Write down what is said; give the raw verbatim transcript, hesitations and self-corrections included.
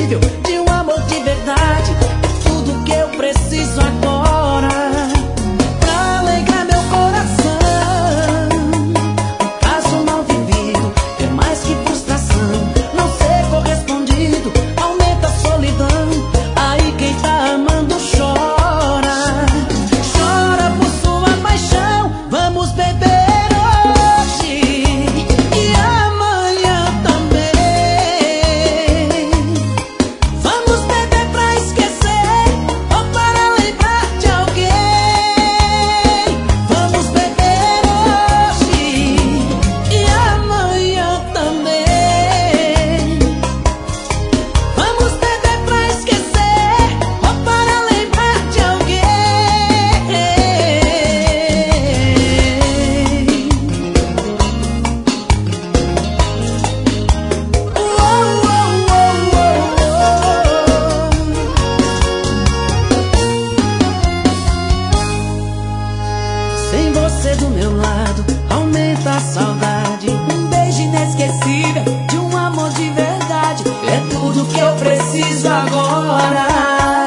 inesquecível de um amor de verdade. É tudo que eu preciso agora pra alegrar meu coração. Um caso mal vivido é mais que frustração. Não ser correspondido aumenta a solidão. Aí quem tá amando chora, chora por sua paixão. Vamos beber hoje e amanhã também. Vamos beber pra esquecer ou para lembrar de alguém. Vamos beber hoje e amanhã também. Vamos beber pra esquecer ou para lembrar de alguém. Uou, uou, uou, uou. Sem você do meu lado, aumenta a saudade. Um beijo inesquecível de um amor de verdade. É tudo que eu preciso agora.